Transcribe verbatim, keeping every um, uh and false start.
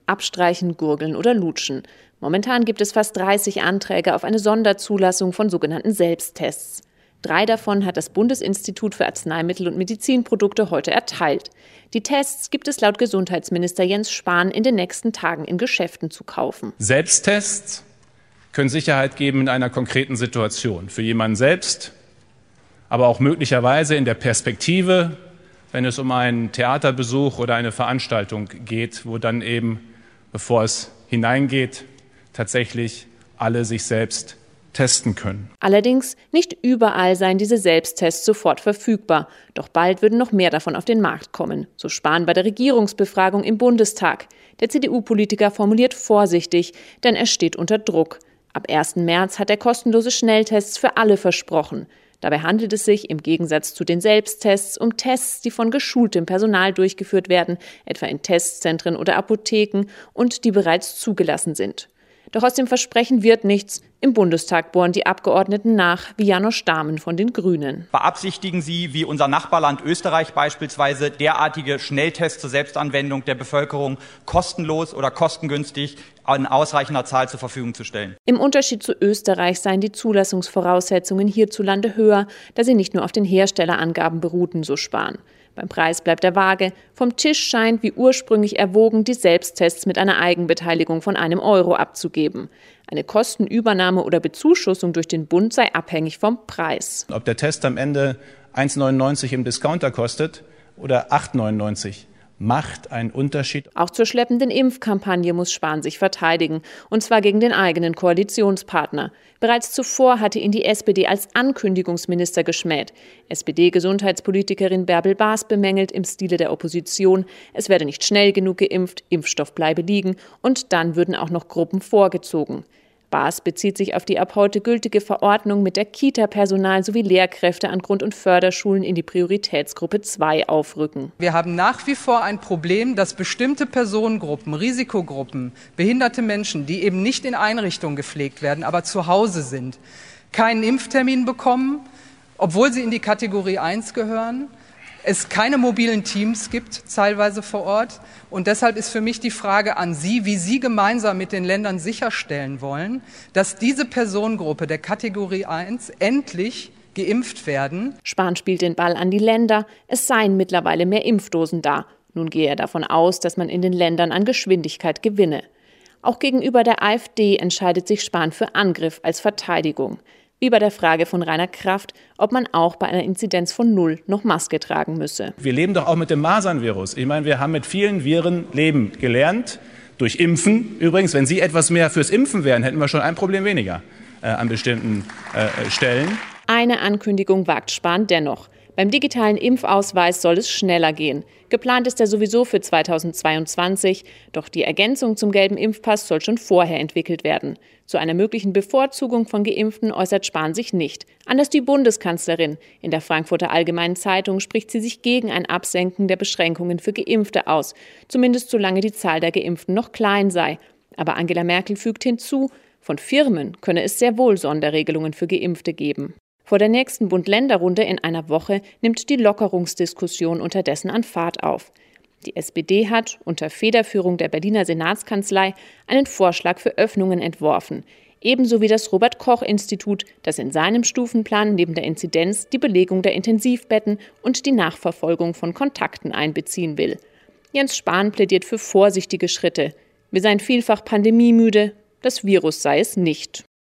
abstreichen, gurgeln oder lutschen. Momentan gibt es fast dreißig Anträge auf eine Sonderzulassung von sogenannten Selbsttests. Drei davon hat das Bundesinstitut für Arzneimittel und Medizinprodukte heute erteilt. Die Tests gibt es laut Gesundheitsminister Jens Spahn in den nächsten Tagen in Geschäften zu kaufen. Selbsttests können Sicherheit geben in einer konkreten Situation für jemanden selbst, aber auch möglicherweise in der Perspektive, wenn es um einen Theaterbesuch oder eine Veranstaltung geht, wo dann eben, bevor es hineingeht, tatsächlich alle sich selbst testen können. Allerdings nicht überall seien diese Selbsttests sofort verfügbar. Doch bald würden noch mehr davon auf den Markt kommen. So Spahn bei der Regierungsbefragung im Bundestag. Der C D U-Politiker formuliert vorsichtig, denn er steht unter Druck. Ab ersten März hat er kostenlose Schnelltests für alle versprochen. Dabei handelt es sich im Gegensatz zu den Selbsttests um Tests, die von geschultem Personal durchgeführt werden, etwa in Testzentren oder Apotheken, und die bereits zugelassen sind. Doch aus dem Versprechen wird nichts. Im Bundestag bohren die Abgeordneten nach, wie Janosch Dahmen von den Grünen. Beabsichtigen Sie, wie unser Nachbarland Österreich beispielsweise, derartige Schnelltests zur Selbstanwendung der Bevölkerung kostenlos oder kostengünstig in ausreichender Zahl zur Verfügung zu stellen? Im Unterschied zu Österreich seien die Zulassungsvoraussetzungen hierzulande höher, da sie nicht nur auf den Herstellerangaben beruhten, so Spahn. Beim Preis bleibt er vage. Vom Tisch scheint, wie ursprünglich erwogen, die Selbsttests mit einer Eigenbeteiligung von einem Euro abzugeben. Eine Kostenübernahme oder Bezuschussung durch den Bund sei abhängig vom Preis. Ob der Test am Ende eins neunundneunzig im Discounter kostet oder acht neunundneunzig, macht einen Unterschied. Auch zur schleppenden Impfkampagne muss Spahn sich verteidigen, und zwar gegen den eigenen Koalitionspartner. Bereits zuvor hatte ihn die S P D als Ankündigungsminister geschmäht. S P D-Gesundheitspolitikerin Bärbel Baas bemängelt im Stile der Opposition, es werde nicht schnell genug geimpft, Impfstoff bleibe liegen und dann würden auch noch Gruppen vorgezogen. Baas bezieht sich auf die ab heute gültige Verordnung, mit der Kita-Personal sowie Lehrkräfte an Grund- und Förderschulen in die Prioritätsgruppe zwei aufrücken. Wir haben nach wie vor ein Problem, dass bestimmte Personengruppen, Risikogruppen, behinderte Menschen, die eben nicht in Einrichtungen gepflegt werden, aber zu Hause sind, keinen Impftermin bekommen, obwohl sie in die Kategorie eins gehören. Es keine mobilen Teams gibt, teilweise vor Ort. Und deshalb ist für mich die Frage an Sie, wie Sie gemeinsam mit den Ländern sicherstellen wollen, dass diese Personengruppe der Kategorie eins endlich geimpft werden. Spahn spielt den Ball an die Länder. Es seien mittlerweile mehr Impfdosen da. Nun gehe er davon aus, dass man in den Ländern an Geschwindigkeit gewinne. Auch gegenüber der AfD entscheidet sich Spahn für Angriff als Verteidigung. Wie bei der Frage von Rainer Kraft, ob man auch bei einer Inzidenz von null noch Maske tragen müsse. Wir leben doch auch mit dem Masernvirus. Ich meine, wir haben mit vielen Viren leben gelernt, durch Impfen. Übrigens, wenn Sie etwas mehr fürs Impfen wären, hätten wir schon ein Problem weniger äh, an bestimmten äh, Stellen. Eine Ankündigung wagt Spahn dennoch. Beim digitalen Impfausweis soll es schneller gehen. Geplant ist er sowieso für zweitausendzweiundzwanzig, doch die Ergänzung zum gelben Impfpass soll schon vorher entwickelt werden. Zu einer möglichen Bevorzugung von Geimpften äußert Spahn sich nicht. Anders die Bundeskanzlerin. In der Frankfurter Allgemeinen Zeitung spricht sie sich gegen ein Absenken der Beschränkungen für Geimpfte aus, zumindest solange die Zahl der Geimpften noch klein sei. Aber Angela Merkel fügt hinzu, von Firmen könne es sehr wohl Sonderregelungen für Geimpfte geben. Vor der nächsten Bund-Länder-Runde in einer Woche nimmt die Lockerungsdiskussion unterdessen an Fahrt auf. Die S P D hat unter Federführung der Berliner Senatskanzlei einen Vorschlag für Öffnungen entworfen. Ebenso wie das Robert-Koch-Institut, das in seinem Stufenplan neben der Inzidenz die Belegung der Intensivbetten und die Nachverfolgung von Kontakten einbeziehen will. Jens Spahn plädiert für vorsichtige Schritte. Wir seien vielfach pandemiemüde, das Virus sei es nicht.